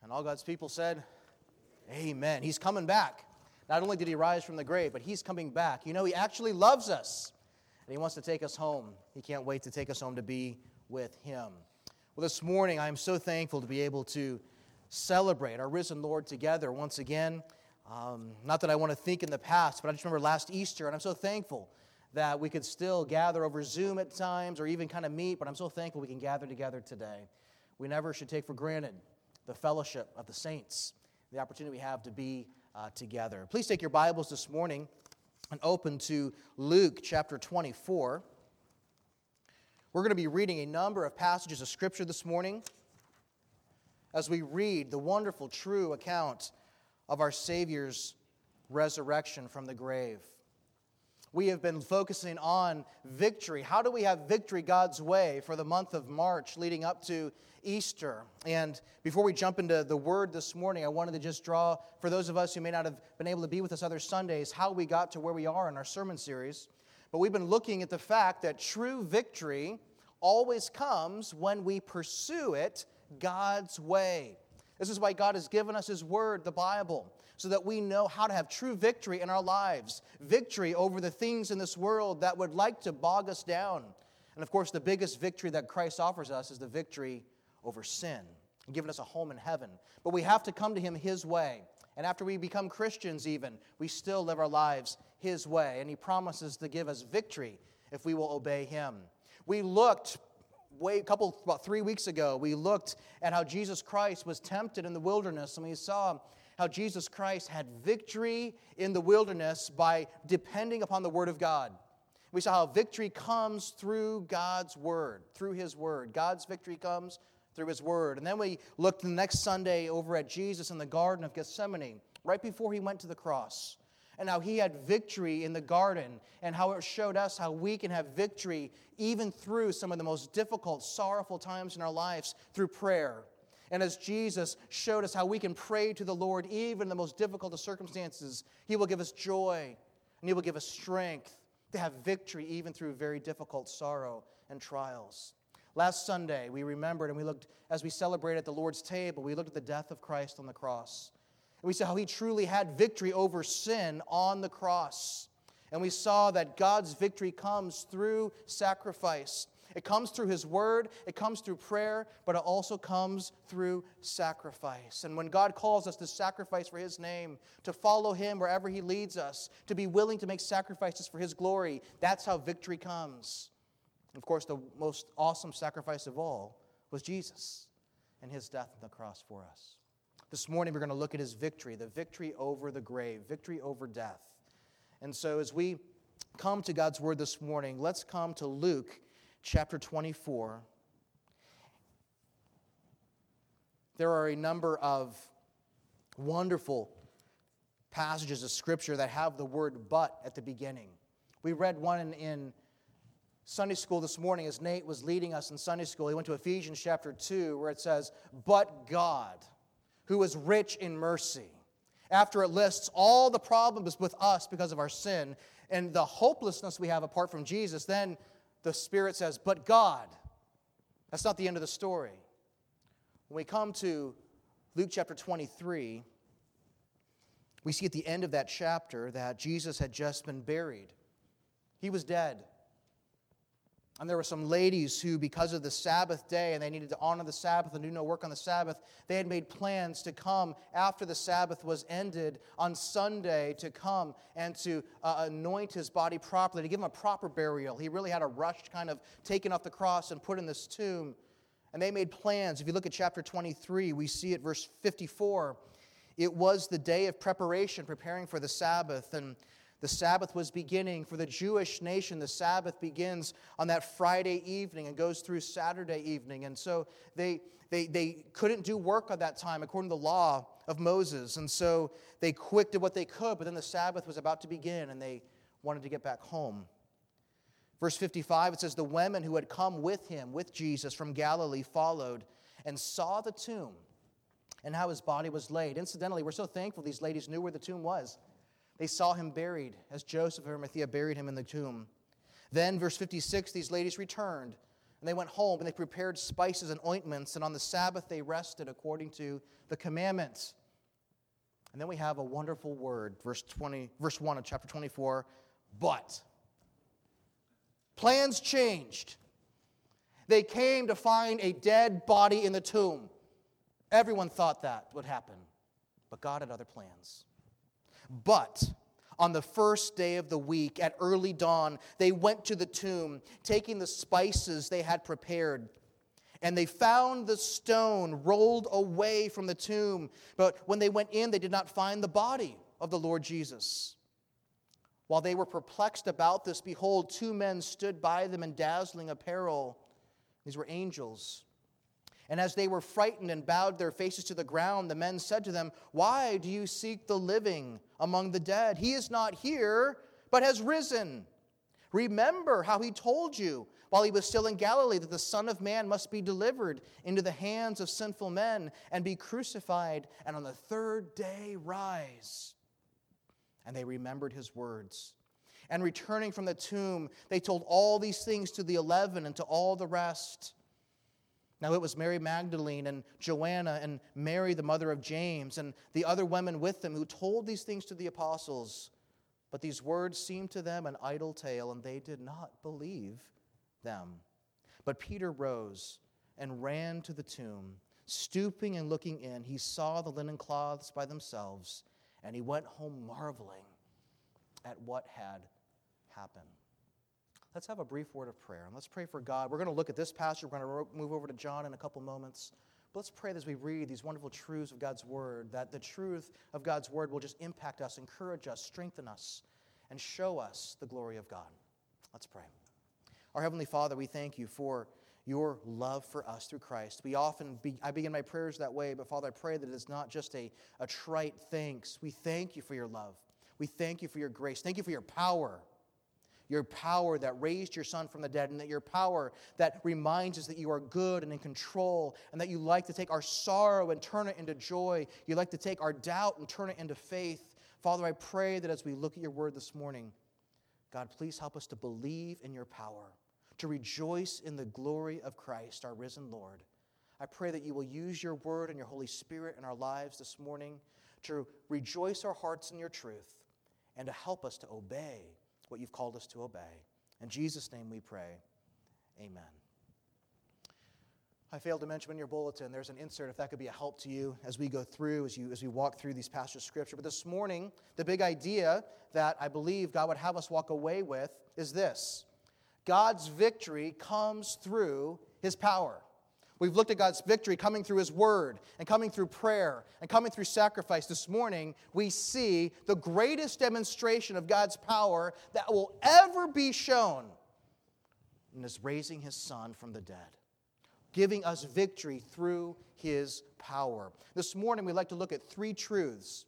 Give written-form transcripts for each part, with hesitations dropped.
And all God's people said, amen. He's coming back. Not only did he rise from the grave, but he's coming back. You know, he actually loves us. And he wants to take us home. He can't wait to take us home to be with him. Well, this morning, I'm so thankful to be able to celebrate our risen Lord together once again. Not that I want to think in the past, but I just remember last Easter, and I'm so thankful that we could still gather over Zoom at times or even kind of meet, but I'm so thankful we can gather together today. We never should take for granted the fellowship of the saints, the opportunity we have to be together. Please take your Bibles this morning and open to Luke chapter 24. We're going to be reading a number of passages of Scripture this morning as we read the wonderful, true account of our Savior's resurrection from the grave. We have been focusing on victory. How do we have victory God's way for the month of March leading up to Easter? And before we jump into the Word this morning, I wanted to just draw, for those of us who may not have been able to be with us other Sundays, how we got to where we are in our sermon series. But we've been looking at the fact that true victory always comes when we pursue it God's way. This is why God has given us His Word, the Bible, so that we know how to have true victory in our lives. Victory over the things in this world that would like to bog us down. And of course, the biggest victory that Christ offers us is the victory over sin, and giving us a home in heaven. But we have to come to Him His way. And after we become Christians even, we still live our lives His way. And He promises to give us victory if we will obey Him. We looked about 3 weeks ago, we looked at how Jesus Christ was tempted in the wilderness, and we saw how Jesus Christ had victory in the wilderness by depending upon the Word of God. We saw how victory comes through God's Word, through His Word. God's victory comes through His Word. And then we looked the next Sunday over at Jesus in the Garden of Gethsemane, right before He went to the cross, and how He had victory in the garden, and how it showed us how we can have victory even through some of the most difficult, sorrowful times in our lives through prayer. And as Jesus showed us how we can pray to the Lord even in the most difficult of circumstances, He will give us joy and He will give us strength to have victory even through very difficult sorrow and trials. Last Sunday, we remembered and we looked, as we celebrated at the Lord's table, we looked at the death of Christ on the cross. And we saw how He truly had victory over sin on the cross. And we saw that God's victory comes through sacrifice. It comes through His Word, it comes through prayer, but it also comes through sacrifice. And when God calls us to sacrifice for His name, to follow Him wherever He leads us, to be willing to make sacrifices for His glory, that's how victory comes. And of course, the most awesome sacrifice of all was Jesus and His death on the cross for us. This morning we're going to look at His victory, the victory over the grave, victory over death. And so as we come to God's Word this morning, let's come to Luke chapter 24. There are a number of wonderful passages of Scripture that have the word "but" at the beginning. We read one in Sunday school this morning as Nate was leading us in Sunday school. He went to Ephesians chapter 2 where it says, "But God, who is rich in mercy." After it lists all the problems with us because of our sin and the hopelessness we have apart from Jesus, then the Spirit says, "But God." That's not the end of the story. When we come to Luke chapter 23, we see at the end of that chapter that Jesus had just been buried. He was dead. And there were some ladies who, because of the Sabbath day, and they needed to honor the Sabbath and do no work on the Sabbath, they had made plans to come after the Sabbath was ended on Sunday to come and to anoint His body properly, to give Him a proper burial. He really had a rushed kind of taken off the cross and put in this tomb. And they made plans. If you look at chapter 23, we see at verse 54, it was the day of preparation, preparing for the Sabbath, and the Sabbath was beginning. For the Jewish nation, the Sabbath begins on that Friday evening and goes through Saturday evening. And so they couldn't do work at that time according to the law of Moses. And so they quick did what they could, but then the Sabbath was about to begin and they wanted to get back home. Verse 55, it says, "The women who had come with Him, with Jesus from Galilee, followed and saw the tomb and how His body was laid." Incidentally, we're so thankful these ladies knew where the tomb was. They saw Him buried, as Joseph of Arimathea buried Him in the tomb. Then, verse 56, these ladies returned, And they went home and they prepared spices and ointments, and on the Sabbath they rested according to the commandments. And then we have a wonderful word, verse 1 of chapter 24, but. Plans changed. They came to find a dead body in the tomb. Everyone thought that would happen, but God had other plans. But on the first day of the week, at early dawn, they went to the tomb, taking the spices they had prepared. And they found the stone rolled away from the tomb. But when they went in, they did not find the body of the Lord Jesus. While they were perplexed about this, behold, two men stood by them in dazzling apparel. These were angels. And as they were frightened and bowed their faces to the ground, the men said to them, "Why do you seek the living among the dead? He is not here, but has risen. Remember how he told you while he was still in Galilee that the Son of Man must be delivered into the hands of sinful men and be crucified, and on the third day rise." And they remembered his words. And returning from the tomb, they told all these things to the 11 and to all the rest. Now it was Mary Magdalene and Joanna and Mary, the mother of James, and the other women with them who told these things to the apostles. But these words seemed to them an idle tale, and they did not believe them. But Peter rose and ran to the tomb. Stooping and looking in, he saw the linen cloths by themselves, and he went home marveling at what had happened. Let's have a brief word of prayer, and let's pray for God. We're going to look at this passage. We're going to move over to John in a couple moments. But let's pray as we read these wonderful truths of God's Word, that the truth of God's Word will just impact us, encourage us, strengthen us, and show us the glory of God. Let's pray. Our Heavenly Father, we thank you for your love for us through Christ. I begin my prayers that way, but Father, I pray that it is not just a trite thanks. We thank you for your love. We thank you for your grace. Thank you for your power that raised your Son from the dead, and that your power that reminds us that you are good and in control, and that you like to take our sorrow and turn it into joy. You like to take our doubt and turn it into faith. Father, I pray that as we look at your word this morning, God, please help us to believe in your power, to rejoice in the glory of Christ, our risen Lord. I pray that you will use your word and your Holy Spirit in our lives this morning to rejoice our hearts in your truth and to help us to obey what you've called us to obey. In Jesus' name we pray. Amen. I failed to mention in your bulletin, there's an insert, if that could be a help to you as we go through, as we walk through these passages of Scripture. But this morning, the big idea that I believe God would have us walk away with is this: God's victory comes through his power. We've looked at God's victory coming through his word and coming through prayer and coming through sacrifice. This morning, we see the greatest demonstration of God's power that will ever be shown, and is raising his Son from the dead, giving us victory through his power. This morning, we'd like to look at three truths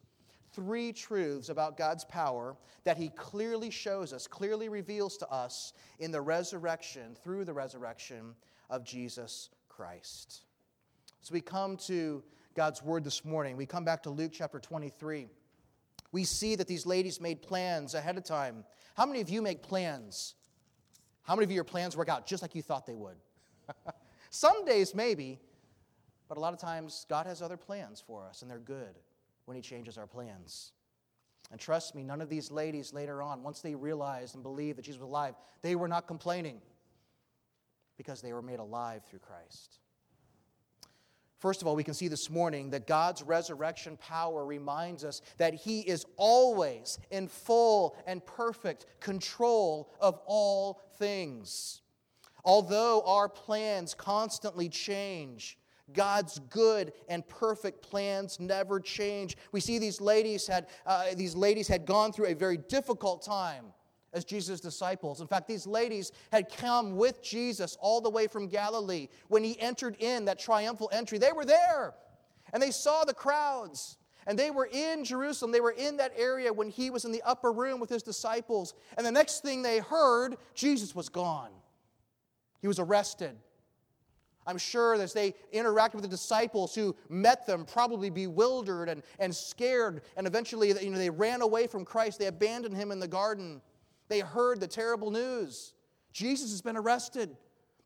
about God's power that he clearly shows us, clearly reveals to us in the resurrection, through the resurrection of Jesus Christ. So we come to God's word this morning. We come back to Luke chapter 23. We see that these ladies made plans ahead of time. How many of you make plans? How many of your plans work out just like you thought they would? Some days maybe, but a lot of times God has other plans for us, and they're good when he changes our plans. And trust me, none of these ladies later on, once they realized and believed that Jesus was alive, they were not complaining, because they were made alive through Christ. First of all, we can see this morning that God's resurrection power reminds us that he is always in full and perfect control of all things. Although our plans constantly change, God's good and perfect plans never change. We see these ladies had gone through a very difficult time as Jesus' disciples. In fact, these ladies had come with Jesus all the way from Galilee. When he entered in that triumphal entry, they were there. And they saw the crowds. And they were in Jerusalem. They were in that area when he was in the upper room with his disciples. And the next thing they heard, Jesus was gone. He was arrested. I'm sure as they interacted with the disciples who met them, probably bewildered and scared. And eventually they ran away from Christ. They abandoned him in the garden. They heard the terrible news. Jesus has been arrested.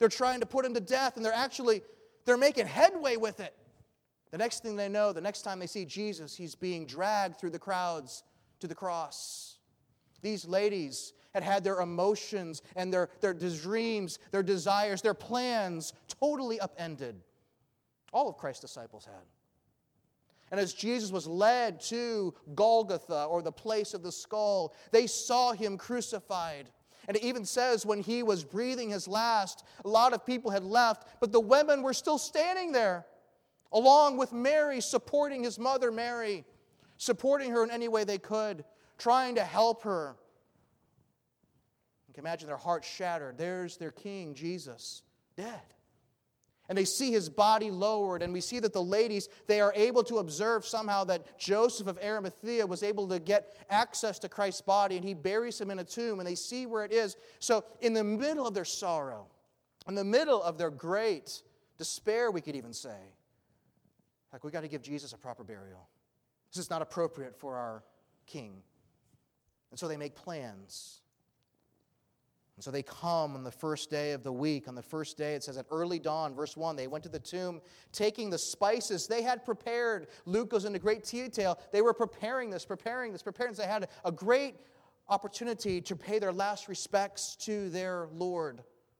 They're trying to put him to death, and they're making headway with it. The next thing they know, the next time they see Jesus, he's being dragged through the crowds to the cross. These ladies had their emotions and their dreams, their desires, their plans totally upended. All of Christ's disciples had. And as Jesus was led to Golgotha, or the place of the skull, they saw him crucified. And it even says when he was breathing his last, a lot of people had left, but the women were still standing there, along with Mary, supporting his mother Mary, supporting her in any way they could, trying to help her. You can imagine their hearts shattered. There's their king, Jesus, dead. And they see his body lowered, and we see that the ladies, they are able to observe somehow that Joseph of Arimathea was able to get access to Christ's body, and he buries him in a tomb, and they see where it is. So in the middle of their sorrow, in the middle of their great despair, we could even say, like, we got to give Jesus a proper burial. This is not appropriate for our king. And so they make plans. And so they come on the first day of the week. On the first day, it says at early dawn, verse 1, they went to the tomb, taking the spices they had prepared. Luke goes into great detail. They were preparing this. They had a great opportunity to pay their last respects to their Lord.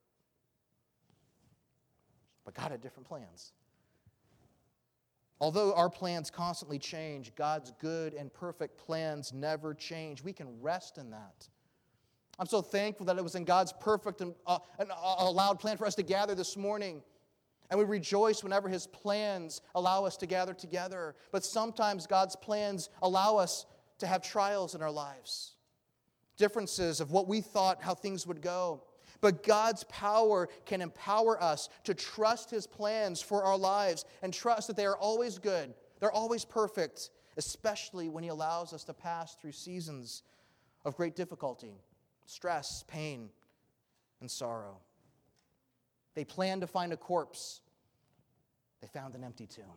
But God had different plans. Although our plans constantly change, God's good and perfect plans never change. We can rest in that. I'm so thankful that it was in God's perfect and allowed plan for us to gather this morning. And we rejoice whenever his plans allow us to gather together. But sometimes God's plans allow us to have trials in our lives. Differences of what we thought, how things would go. But God's power can empower us to trust his plans for our lives and trust that they are always good. They're always perfect, especially when he allows us to pass through seasons of great difficulty, stress, pain, and sorrow. They planned to find a corpse. They found an empty tomb.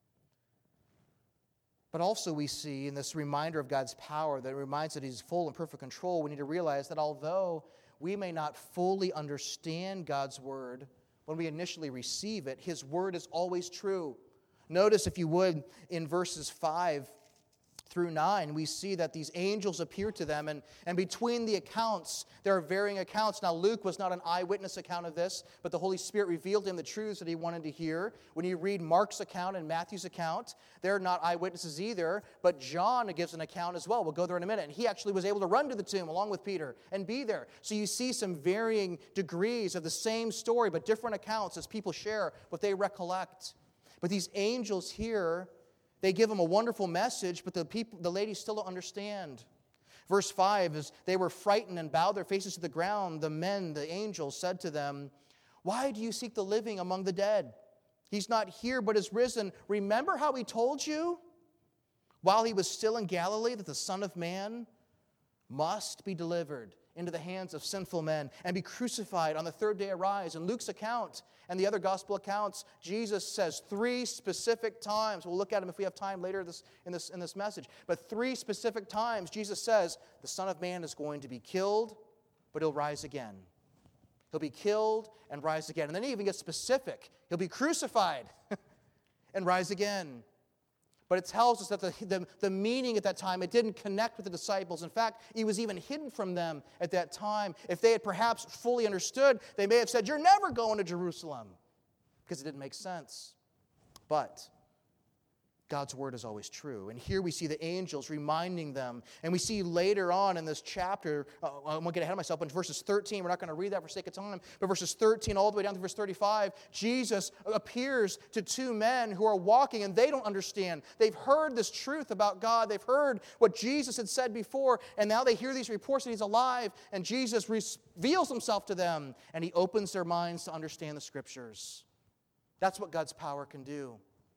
But also we see in this reminder of God's power that reminds that he's full and perfect control, we need to realize that although we may not fully understand God's word when we initially receive it, his word is always true. Notice, if you would, in verses 5 through 9, we see that these angels appear to them, and between the accounts, there are varying accounts. Now, Luke was not an eyewitness account of this, but the Holy Spirit revealed to him the truths that he wanted to hear. When you read Mark's account and Matthew's account, they're not eyewitnesses either, but John gives an account as well. We'll go there in a minute. And he actually was able to run to the tomb along with Peter and be there. So you see some varying degrees of the same story, but different accounts as people share what they recollect. But these angels here, they give them a wonderful message, but the ladies still don't understand. Verse 5 is, they were frightened and bowed their faces to the ground. The angels, said to them, "Why do you seek the living among the dead? He's not here, but is risen. Remember how he told you while he was still in Galilee that the Son of Man must be delivered into the hands of sinful men and be crucified, on the third day arise." In Luke's account and the other gospel accounts, Jesus says 3 specific times. We'll look at them if we have time later in this message. But 3 specific times Jesus says the Son of Man is going to be killed, but he'll rise again. He'll be killed and rise again. And then he even gets specific. He'll be crucified and rise again. But it tells us that the meaning at that time, it didn't connect with the disciples. In fact, it was even hidden from them at that time. If they had perhaps fully understood, they may have said, "You're never going to Jerusalem," because it didn't make sense. But God's word is always true. And here we see the angels reminding them. And we see later on in this chapter, I won't get ahead of myself, but in verses 13, we're not going to read that for sake of time, but verses 13 all the way down to verse 35, Jesus appears to 2 men who are walking, and they don't understand. They've heard this truth about God. They've heard what Jesus had said before, and now they hear these reports that he's alive, and Jesus reveals himself to them, and he opens their minds to understand the Scriptures. That's what God's power can do.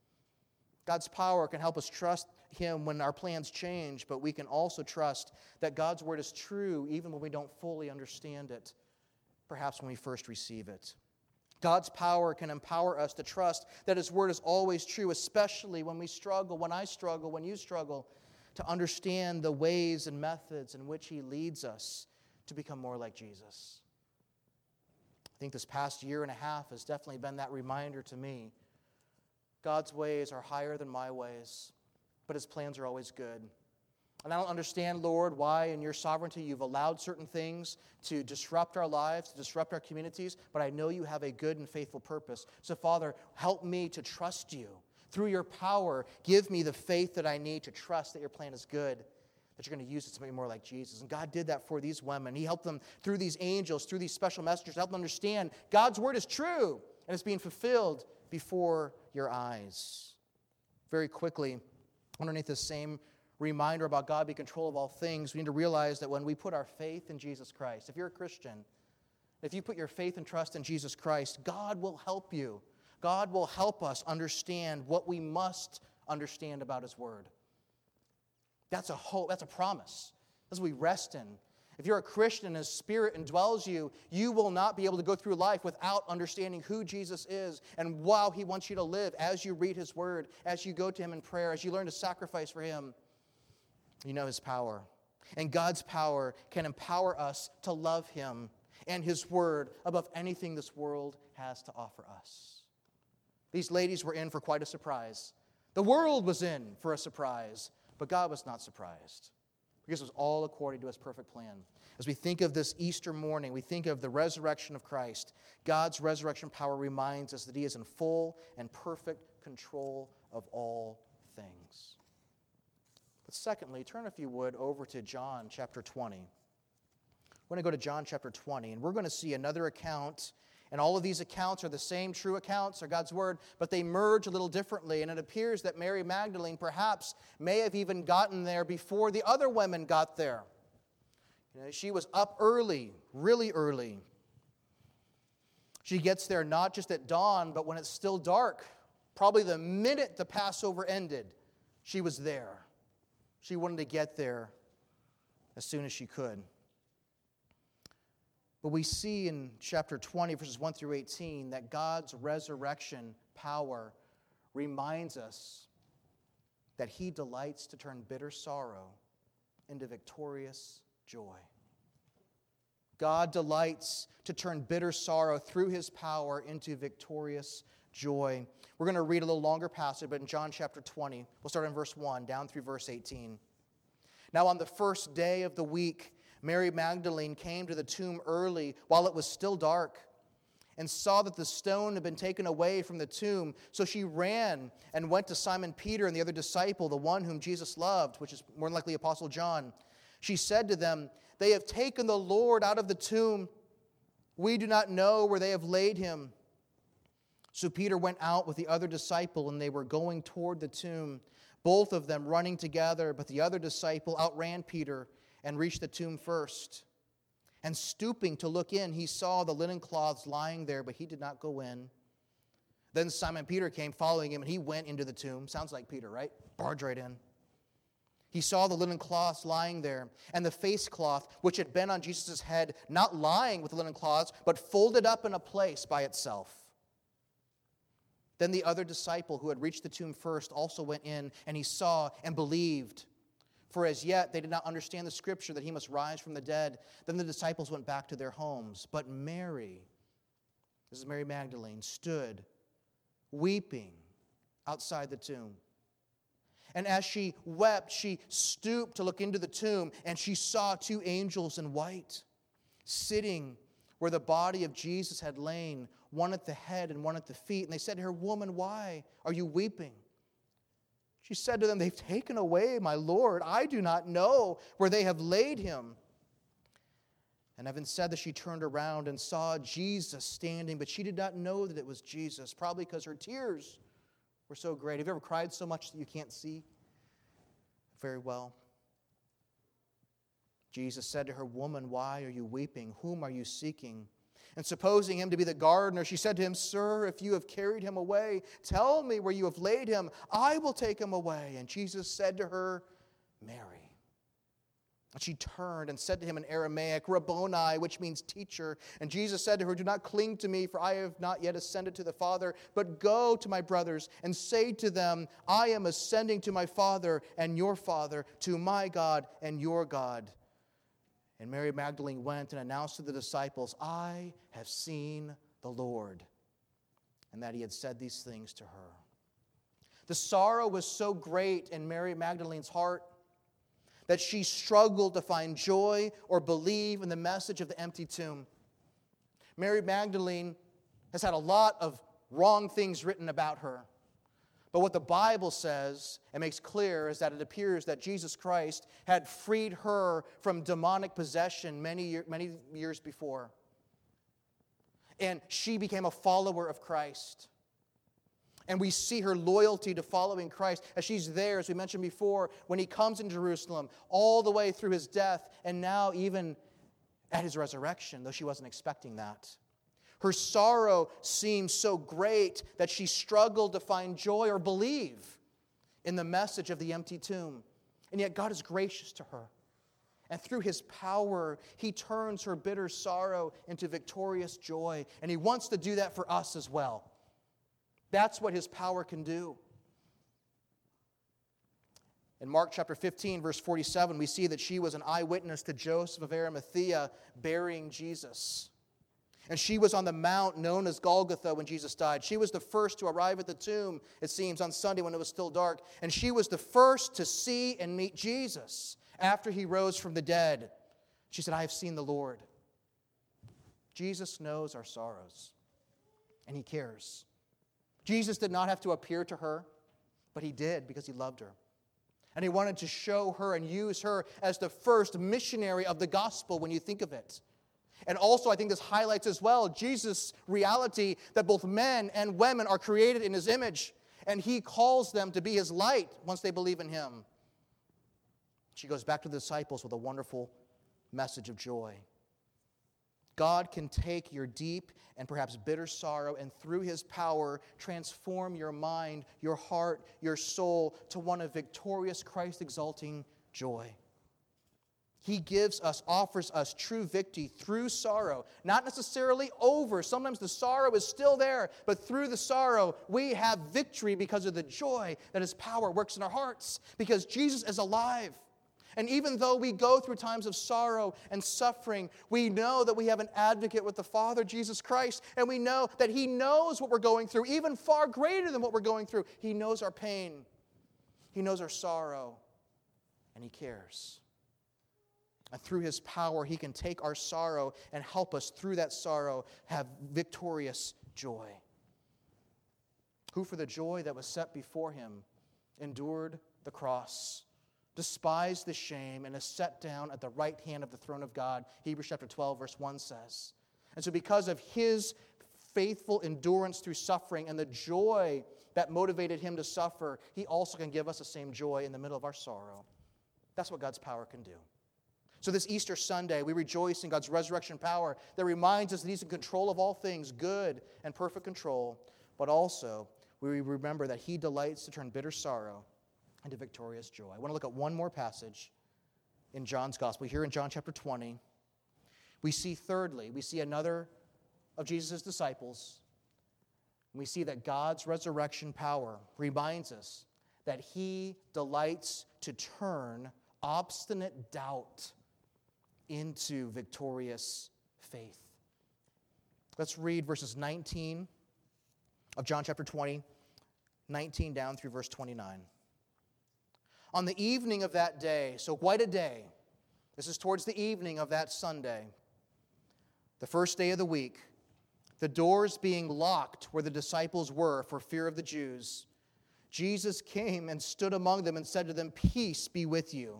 God's power can help us trust him when our plans change, but we can also trust that God's word is true even when we don't fully understand it, perhaps when we first receive it. God's power can empower us to trust that his word is always true, especially when we struggle, when I struggle, when you struggle, to understand the ways and methods in which he leads us to become more like Jesus. think this past year and a half has definitely been that reminder to me. God's ways are higher than my ways, but His plans are always good. And I don't understand, Lord, why in your sovereignty you've allowed certain things to disrupt our lives, to disrupt our communities, but I know you have a good and faithful purpose. So, Father, help me to trust you. Through your power, give me the faith that I need to trust that your plan is good, that you're going to use it to make me more like Jesus. And God did that for these women. He helped them through these angels, through these special messengers, to help them understand God's word is true, and it's being fulfilled before your eyes. Very quickly, underneath this same reminder about God being in control of all things, we need to realize that when we put our faith in Jesus Christ, if you're a Christian, if you put your faith and trust in Jesus Christ, God will help you. God will help us understand what we must understand about His Word. That's a hope, that's a promise. That's what we rest in. If you're a Christian and His Spirit indwells you, you will not be able to go through life without understanding who Jesus is and how He wants you to live as you read His Word, as you go to Him in prayer, as you learn to sacrifice for Him. You know His power. And God's power can empower us to love Him and His Word above anything this world has to offer us. These ladies were in for quite a surprise. The world was in for a surprise, but God was not surprised, because it was all according to His perfect plan. As we think of this Easter morning, we think of the resurrection of Christ. God's resurrection power reminds us that He is in full and perfect control of all things. But secondly, turn, if you would, over to John chapter 20. We're going to go to John chapter 20, and we're going to see another account. And all of these accounts are the same true accounts, are God's Word, but they merge a little differently. And it appears that Mary Magdalene perhaps may have even gotten there before the other women got there. She was up early, really early. She gets there not just at dawn, but when it's still dark. Probably the minute the Passover ended, she was there. She wanted to get there as soon as she could. But we see in chapter 20, verses 1 through 18, that God's resurrection power reminds us that He delights to turn bitter sorrow into victorious joy. God delights to turn bitter sorrow through His power into victorious joy. We're going to read a little longer passage, but in John chapter 20, we'll start in verse 1 down through verse 18. Now on the first day of the week, Mary Magdalene came to the tomb early while it was still dark and saw that the stone had been taken away from the tomb. So she ran and went to Simon Peter and the other disciple, the one whom Jesus loved, which is more than likely Apostle John. She said to them, "They have taken the Lord out of the tomb. We do not know where they have laid Him." So Peter went out with the other disciple, and they were going toward the tomb, both of them running together. But the other disciple outran Peter and reached the tomb first. And stooping to look in, he saw the linen cloths lying there, but he did not go in. Then Simon Peter came following him, and he went into the tomb. Sounds like Peter, right? Barged right in. He saw the linen cloths lying there, and the face cloth, which had been on Jesus' head, not lying with the linen cloths, but folded up in a place by itself. Then the other disciple who had reached the tomb first also went in, and he saw and believed. For as yet they did not understand the scripture that He must rise from the dead. Then the disciples went back to their homes. But Mary, this is Mary Magdalene, stood weeping outside the tomb. And as she wept, she stooped to look into the tomb, and she saw two angels in white, sitting where the body of Jesus had lain, one at the head and one at the feet. And they said to her, "Woman, why are you weeping?" She said to them, "They've taken away my Lord. I do not know where they have laid Him." And having said that, she turned around and saw Jesus standing, but she did not know that it was Jesus, probably because her tears were so great. Have you ever cried so much that you can't see very well? Jesus said to her, "Woman, why are you weeping? Whom are you seeking?" And supposing him to be the gardener, she said to him, "Sir, if you have carried him away, tell me where you have laid him. I will take him away." And Jesus said to her, "Mary." And she turned and said to him in Aramaic, "Rabboni," which means teacher. And Jesus said to her, "Do not cling to me, for I have not yet ascended to the Father, but go to my brothers and say to them, I am ascending to my Father and your Father, to my God and your God." And Mary Magdalene went and announced to the disciples, I have seen the Lord, and that he had said these things to her. The sorrow was so great in Mary Magdalene's heart that she struggled to find joy or believe in the message of the empty tomb. Mary Magdalene has had a lot of wrong things written about her. But what the Bible says and makes clear is that it appears that Jesus Christ had freed her from demonic possession many years before. And she became a follower of Christ. And we see her loyalty to following Christ as she's there, as we mentioned before, when he comes in Jerusalem, all the way through his death, and now even at his resurrection, though she wasn't expecting that. Her sorrow seemed so great that she struggled to find joy or believe in the message of the empty tomb. And yet God is gracious to her. And through his power, he turns her bitter sorrow into victorious joy. And he wants to do that for us as well. That's what his power can do. In Mark chapter 15, verse 47, we see that she was an eyewitness to Joseph of Arimathea burying Jesus. And she was on the mount known as Golgotha when Jesus died. She was the first to arrive at the tomb, it seems, on Sunday when it was still dark. And she was the first to see and meet Jesus after he rose from the dead. She said, I have seen the Lord. Jesus knows our sorrows, and he cares. Jesus did not have to appear to her, but he did because he loved her. And he wanted to show her and use her as the first missionary of the gospel when you think of it. And also, I think this highlights as well Jesus' reality that both men and women are created in his image, and he calls them to be his light once they believe in him. She goes back to the disciples with a wonderful message of joy. God can take your deep and perhaps bitter sorrow and through his power transform your mind, your heart, your soul to one of victorious Christ-exalting joy. He offers us true victory through sorrow, not necessarily over. Sometimes the sorrow is still there, but through the sorrow, we have victory because of the joy that his power works in our hearts, because Jesus is alive. And even though we go through times of sorrow and suffering, we know that we have an advocate with the Father, Jesus Christ, and we know that he knows what we're going through, even far greater than what we're going through. He knows our pain. He knows our sorrow, and he cares. And through his power, he can take our sorrow and help us through that sorrow have victorious joy. Who for the joy that was set before him endured the cross, despised the shame, and is set down at the right hand of the throne of God, Hebrews chapter 12, verse 1 says. And so because of his faithful endurance through suffering and the joy that motivated him to suffer, he also can give us the same joy in the middle of our sorrow. That's what God's power can do. So this Easter Sunday, we rejoice in God's resurrection power that reminds us that he's in control of all things, good and perfect control, but also we remember that he delights to turn bitter sorrow into victorious joy. I want to look at one more passage in John's Gospel. Here in John chapter 20, we see another of Jesus' disciples. We see that God's resurrection power reminds us that he delights to turn obstinate doubt into victorious faith. Let's read verses 19 of John chapter 20, 19 down through verse 29. On the evening of that day, so quite a day, this is towards the evening of that Sunday, the first day of the week, the doors being locked where the disciples were for fear of the Jews, Jesus came and stood among them and said to them, "Peace be with you."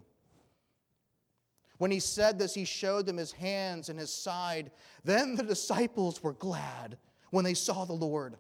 When he said this, he showed them his hands and his side. Then the disciples were glad when they saw the Lord.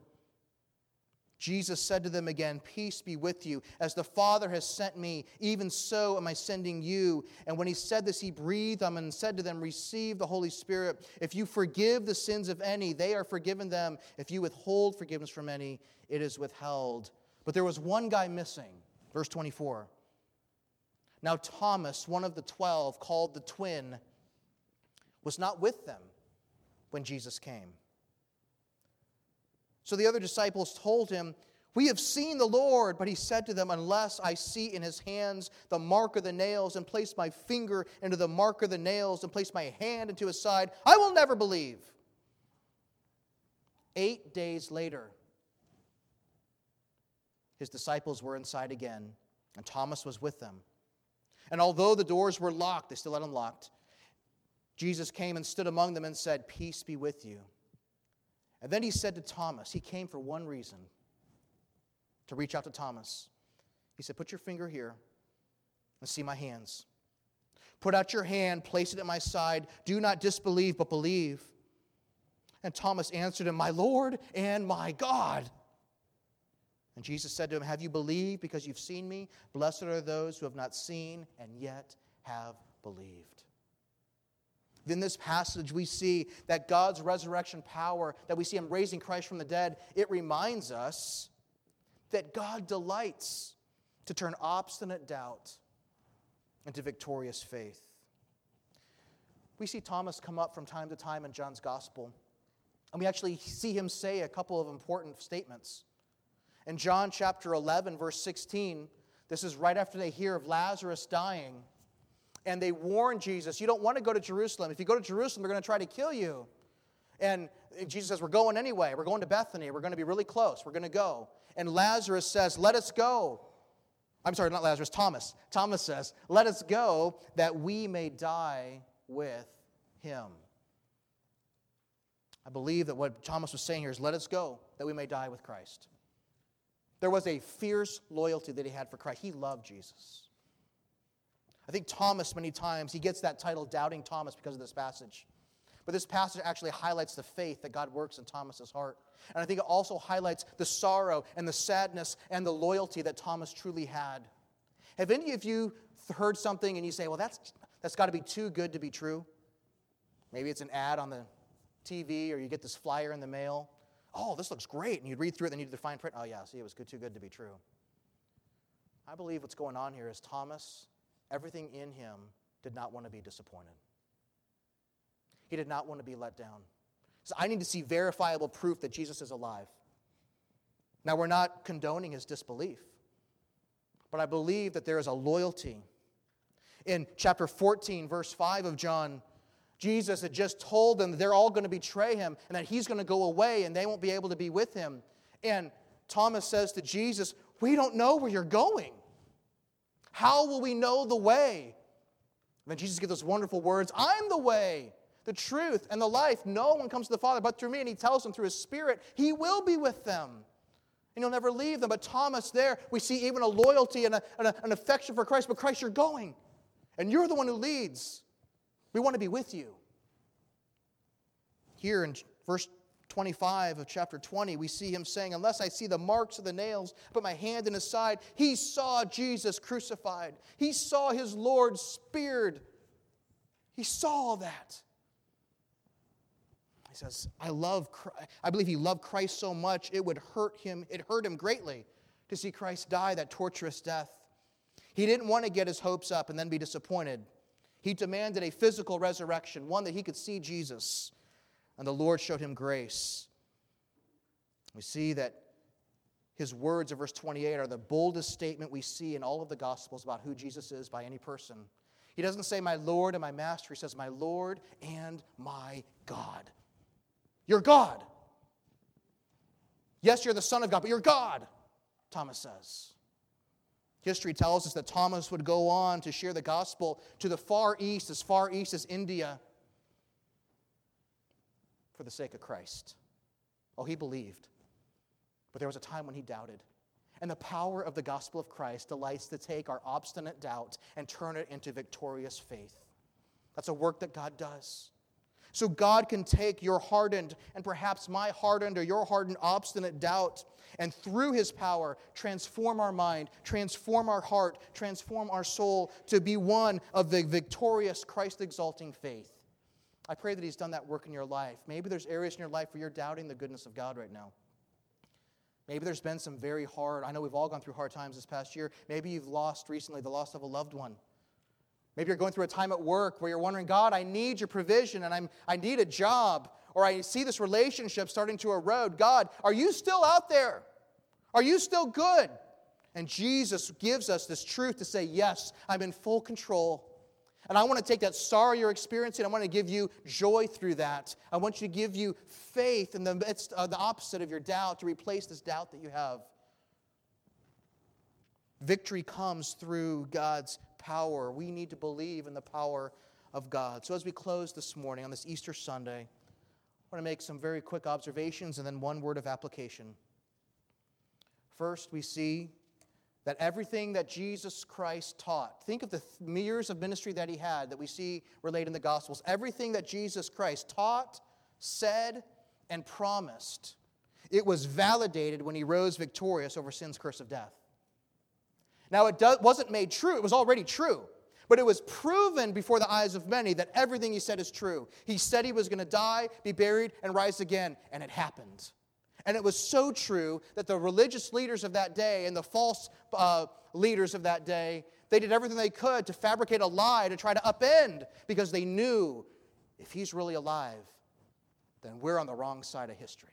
Jesus said to them again, "Peace be with you. As the Father has sent me, even so am I sending you." And when he said this, he breathed on them and said to them, "Receive the Holy Spirit. If you forgive the sins of any, they are forgiven them. If you withhold forgiveness from any, it is withheld." But there was one guy missing. Verse 24. Now Thomas, one of the 12, called the twin, was not with them when Jesus came. So the other disciples told him, We have seen the Lord. But he said to them, unless I see in his hands the mark of the nails, and place my finger into the mark of the nails, and place my hand into his side, I will never believe. 8 days later, his disciples were inside again, and Thomas was with them. And although the doors were locked, they still had them locked, Jesus came and stood among them and said, peace be with you. And then he said to Thomas, he came for one reason, to reach out to Thomas. He said, put your finger here and see my hands. Put out your hand, place it at my side. Do not disbelieve, but believe. And Thomas answered him, my Lord and my God. And Jesus said to him, have you believed because you've seen me? Blessed are those who have not seen and yet have believed. In this passage, we see that God's resurrection power, that we see him raising Christ from the dead, it reminds us that God delights to turn obstinate doubt into victorious faith. We see Thomas come up from time to time in John's gospel, and we actually see him say a couple of important statements. In John chapter 11, verse 16, this is right after they hear of Lazarus dying, and they warn Jesus, you don't want to go to Jerusalem. If you go to Jerusalem, they're going to try to kill you. And Jesus says, we're going anyway. We're going to Bethany. We're going to be really close. We're going to go. And Lazarus says, let us go. I'm sorry, not Lazarus, Thomas. Thomas says, let us go that we may die with him. I believe that what Thomas was saying here is, let us go that we may die with Christ. There was a fierce loyalty that he had for Christ. He loved Jesus. I think Thomas, many times, he gets that title, Doubting Thomas, because of this passage. But this passage actually highlights the faith that God works in Thomas's heart. And I think it also highlights the sorrow and the sadness and the loyalty that Thomas truly had. Have any of you heard something and you say, well, that's got to be too good to be true? Maybe it's an ad on the TV, or you get this flyer in the mail. Oh, this looks great. And you read through it, and you do the fine print. Oh, yeah, see, it was too good to be true. I believe what's going on here is Thomas, everything in him did not want to be disappointed. He did not want to be let down. So I need to see verifiable proof that Jesus is alive. Now, we're not condoning his disbelief, but I believe that there is a loyalty. In chapter 14, verse 5 of John, Jesus had just told them that they're all going to betray him and that he's going to go away and they won't be able to be with him. And Thomas says to Jesus, we don't know where you're going. How will we know the way? And then Jesus gives those wonderful words, I'm the way, the truth, and the life. No one comes to the Father but through me. And he tells them through his Spirit, he will be with them. And he'll never leave them. But Thomas there, we see even a loyalty and an affection for Christ. But Christ, you're going. And you're the one who leads. We want to be with you. Here in verse 25 of chapter 20, we see him saying, unless I see the marks of the nails, put my hand in his side. He saw Jesus crucified. He saw his Lord speared. He saw all that. He says, I believe he loved Christ so much, it hurt him greatly to see Christ die that torturous death. He didn't want to get his hopes up and then be disappointed. He demanded a physical resurrection, one that he could see Jesus. And the Lord showed him grace. We see that his words of verse 28 are the boldest statement we see in all of the Gospels about who Jesus is by any person. He doesn't say, my Lord and my Master. He says, my Lord and my God. You're God. Yes, you're the Son of God, but you're God, Thomas says. History tells us that Thomas would go on to share the gospel to the far east as India, for the sake of Christ. Oh, he believed. But there was a time when he doubted. And the power of the gospel of Christ delights to take our obstinate doubt and turn it into victorious faith. That's a work that God does. So God can take your hardened, and perhaps my hardened or your hardened, obstinate doubt, and through his power, transform our mind, transform our heart, transform our soul to be one of the victorious, Christ-exalting faith. I pray that he's done that work in your life. Maybe there's areas in your life where you're doubting the goodness of God right now. Maybe there's been some very hard, I know we've all gone through hard times this past year. Maybe you've lost recently the loss of a loved one. Maybe you're going through a time at work where you're wondering, God, I need your provision and I need a job. Or I see this relationship starting to erode. God, are you still out there? Are you still good? And Jesus gives us this truth to say, yes, I'm in full control. And I want to take that sorrow you're experiencing, I want to give you joy through that. I want you to give you faith in the midst of the opposite of your doubt, to replace this doubt that you have. Victory comes through God's power. We need to believe in the power of God. So as we close this morning on this Easter Sunday, I want to make some very quick observations and then one word of application. First, we see that everything that Jesus Christ taught, think of the years of ministry that he had that we see related in the Gospels. Everything that Jesus Christ taught, said, and promised, it was validated when he rose victorious over sin's curse of death. Now, it wasn't made true. It was already true. But it was proven before the eyes of many that everything he said is true. He said he was going to die, be buried, and rise again, and it happened. And it was so true that the religious leaders of that day and the false leaders of that day, they did everything they could to fabricate a lie to try to upend, because they knew if he's really alive, then we're on the wrong side of history.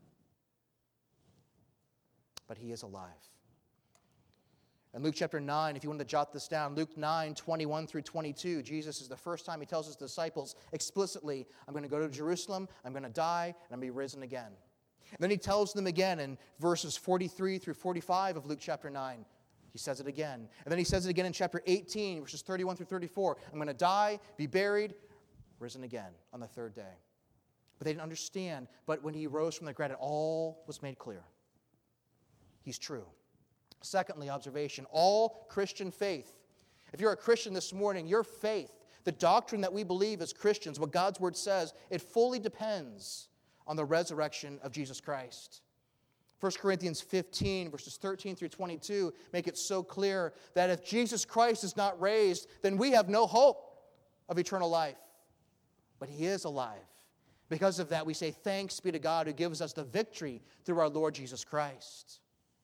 But he is alive. In Luke chapter 9, if you want to jot this down, Luke 9, 21 through 22, Jesus is the first time he tells his disciples explicitly, I'm going to go to Jerusalem, I'm going to die, and I'm going to be risen again. And then he tells them again in verses 43 through 45 of Luke chapter 9. He says it again. And then he says it again in chapter 18, verses 31 through 34. I'm going to die, be buried, risen again on the third day. But they didn't understand. But when he rose from the grave, it all was made clear. He's true. Secondly, observation, all Christian faith. If you're a Christian this morning, your faith, the doctrine that we believe as Christians, what God's Word says, it fully depends on the resurrection of Jesus Christ. 1 Corinthians 15, verses 13 through 22, make it so clear that if Jesus Christ is not raised, then we have no hope of eternal life. But he is alive. Because of that, we say thanks be to God who gives us the victory through our Lord Jesus Christ.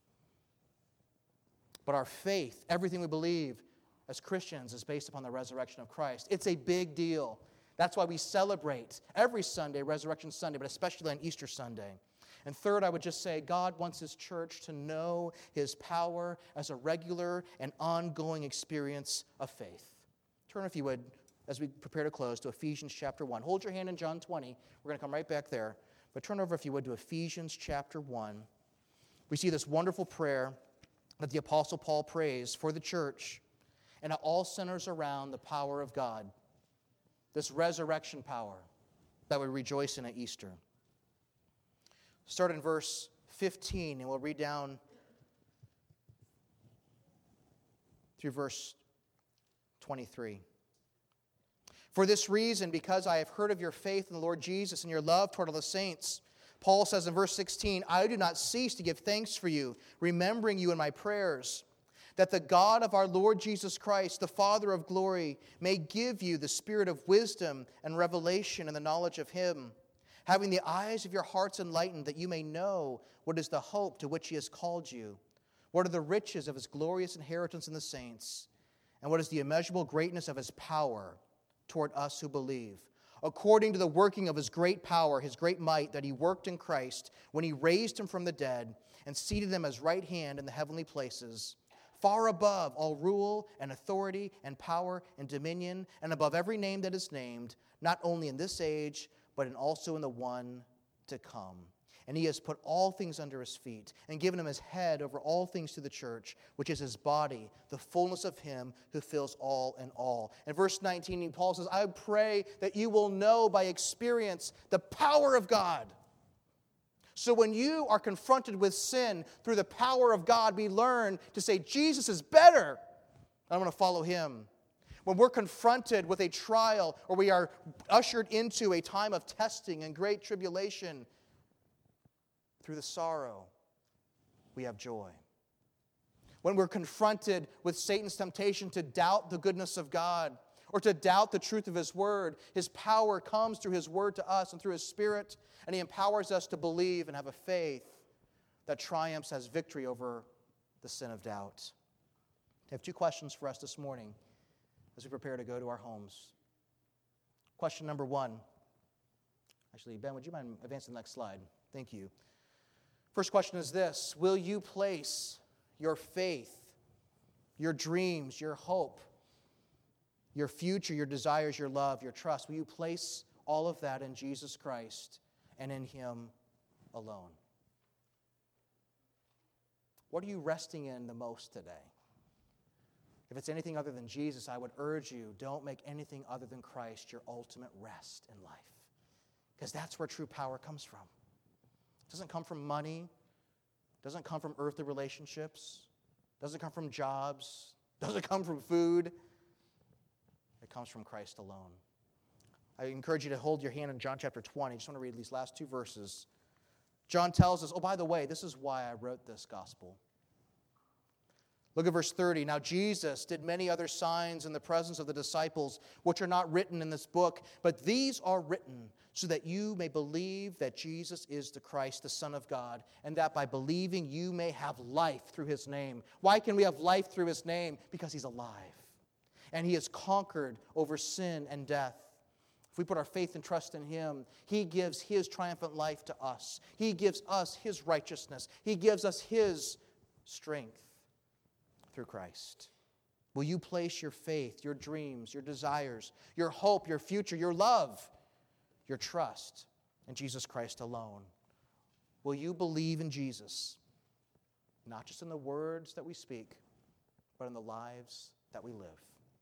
But our faith, everything we believe as Christians, is based upon the resurrection of Christ. It's a big deal. That's why we celebrate every Sunday, Resurrection Sunday, but especially on Easter Sunday. And third, I would just say God wants his church to know his power as a regular and ongoing experience of faith. Turn, if you would, as we prepare to close, to Ephesians chapter 1. Hold your hand in John 20. We're going to come right back there. But turn over, if you would, to Ephesians chapter 1. We see this wonderful prayer that the Apostle Paul prays for the church, and it all centers around the power of God. This resurrection power that we rejoice in at Easter. Start in verse 15, and we'll read down through verse 23. For this reason, because I have heard of your faith in the Lord Jesus and your love toward all the saints, Paul says in verse 16, I do not cease to give thanks for you, remembering you in my prayers, that the God of our Lord Jesus Christ, the Father of glory, may give you the spirit of wisdom and revelation in the knowledge of him, having the eyes of your hearts enlightened, that you may know what is the hope to which he has called you, what are the riches of his glorious inheritance in the saints, and what is the immeasurable greatness of his power toward us who believe, according to the working of his great power, his great might, that he worked in Christ when he raised him from the dead and seated him as right hand in the heavenly places, far above all rule and authority and power and dominion, and above every name that is named, not only in this age, but also in the one to come. And he has put all things under his feet, and given him his head over all things to the church, which is his body, the fullness of him who fills all in all. In verse 19, Paul says, I pray that you will know by experience the power of God. So when you are confronted with sin through the power of God, we learn to say, Jesus is better. I'm going to follow him. When we're confronted with a trial or we are ushered into a time of testing and great tribulation, through the sorrow, we have joy. When we're confronted with Satan's temptation to doubt the goodness of God or to doubt the truth of his word, his power comes through his word to us and through his Spirit, and he empowers us to believe and have a faith that triumphs as victory over the sin of doubt. I have two questions for us this morning as we prepare to go to our homes. Question number one. Actually, Ben, would you mind advancing the next slide? Thank you. First question is this: will you place your faith, your dreams, your hope, your future, your desires, your love, your trust, will you place all of that in Jesus Christ and in Him alone? What are you resting in the most today? If it's anything other than Jesus, I would urge you, don't make anything other than Christ your ultimate rest in life. Because that's where true power comes from. It doesn't come from money. It doesn't come from earthly relationships. It doesn't come from jobs. It doesn't come from food. It comes from Christ alone. I encourage you to hold your hand in John chapter 20. I just want to read these last two verses. John tells us, oh, by the way, this is why I wrote this gospel. Look at verse 30. Now Jesus did many other signs in the presence of the disciples, which are not written in this book, but these are written so that you may believe that Jesus is the Christ, the Son of God, and that by believing you may have life through His name. Why can we have life through His name? Because He's alive. And He has conquered over sin and death. If we put our faith and trust in Him, He gives His triumphant life to us. He gives us His righteousness. He gives us His strength through Christ. Will you place your faith, your dreams, your desires, your hope, your future, your love, your trust in Jesus Christ alone? Will you believe in Jesus, not just in the words that we speak, but in the lives that we live?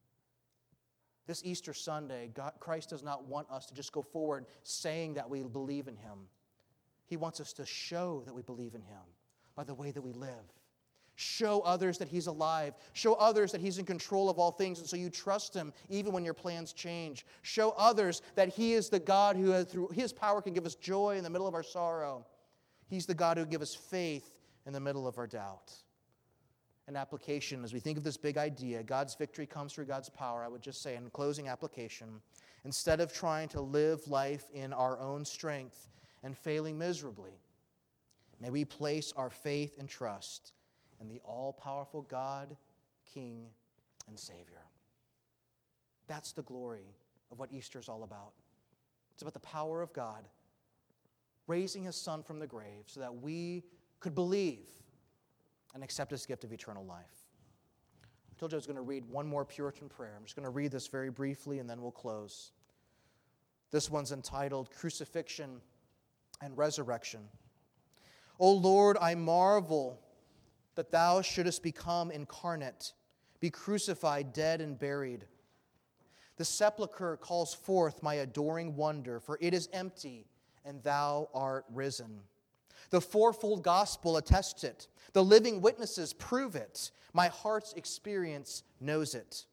This Easter Sunday, Christ does not want us to just go forward saying that we believe in Him. He wants us to show that we believe in Him by the way that we live. Show others that He's alive. Show others that He's in control of all things, and so you trust Him even when your plans change. Show others that He is the God who, through His power, can give us joy in the middle of our sorrow. He's the God who gives us faith in the middle of our doubt. An application, as we think of this big idea, God's victory comes through God's power, I would just say in closing application, instead of trying to live life in our own strength and failing miserably, may we place our faith and trust in the all-powerful God, King, and Savior. That's the glory of what Easter is all about. It's about the power of God raising His Son from the grave so that we could believe and accept His gift of eternal life. I told you I was going to read one more Puritan prayer. I'm just going to read this very briefly and then we'll close. This one's entitled Crucifixion and Resurrection. O Lord, I marvel that Thou shouldest become incarnate, be crucified, dead, and buried. The sepulchre calls forth my adoring wonder, for it is empty, and Thou art risen. The fourfold gospel attests it. The living witnesses prove it. My heart's experience knows it.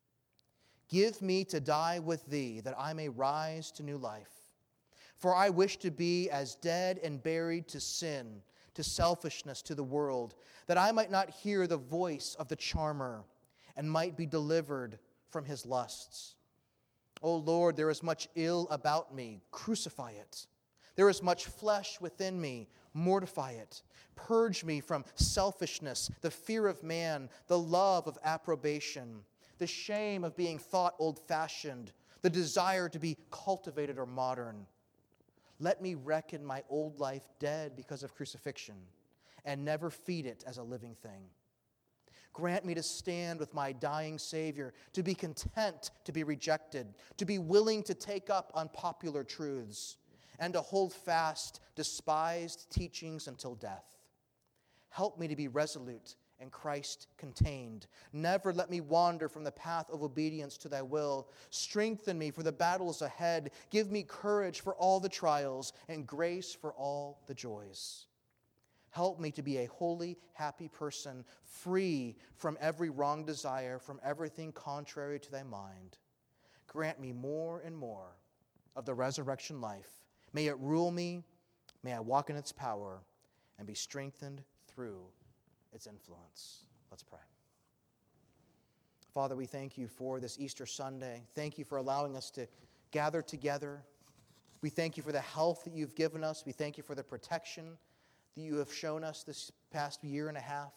Give me to die with Thee, that I may rise to new life. For I wish to be as dead and buried to sin, to selfishness, to the world, that I might not hear the voice of the charmer and might be delivered from his lusts. O Lord, there is much ill about me. Crucify it. There is much flesh within me. Mortify it. Purge me from selfishness, the fear of man, the love of approbation, the shame of being thought old-fashioned, the desire to be cultivated or modern. Let me reckon my old life dead because of crucifixion and never feed it as a living thing. Grant me to stand with my dying Savior, to be content to be rejected, to be willing to take up unpopular truths, and to hold fast despised teachings until death. Help me to be resolute and Christ contained. Never let me wander from the path of obedience to Thy will. Strengthen me for the battles ahead. Give me courage for all the trials and grace for all the joys. Help me to be a holy, happy person, free from every wrong desire, from everything contrary to Thy mind. Grant me more and more of the resurrection life. May it rule me, may I walk in its power, and be strengthened through its influence. Let's pray. Father, we thank You for this Easter Sunday. Thank You for allowing us to gather together. We thank You for the health that You've given us. We thank You for the protection that You have shown us this past year and a half.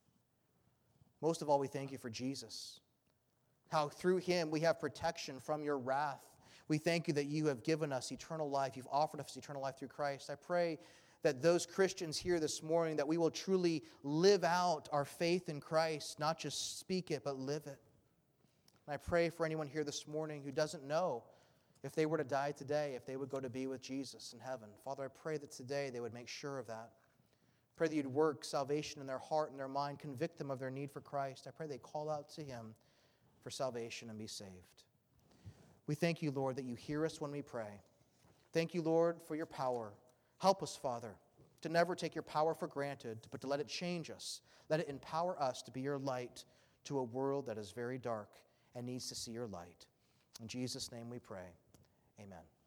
Most of all, we thank You for Jesus. How through Him we have protection from Your wrath. We thank You that You have given us eternal life. You've offered us eternal life through Christ. I pray that those Christians here this morning, that we will truly live out our faith in Christ, not just speak it, but live it. And I pray for anyone here this morning who doesn't know if they were to die today, if they would go to be with Jesus in heaven. Father, I pray that today they would make sure of that. Pray that you'd work salvation in their heart and their mind, convict them of their need for Christ. I pray they call out to Him for salvation and be saved. We thank you, Lord, that you hear us when we pray. Thank you, Lord, for your power. Help us, Father, to never take your power for granted, but to let it change us. Let it empower us to be your light to a world that is very dark and needs to see your light. In Jesus' name we pray. Amen.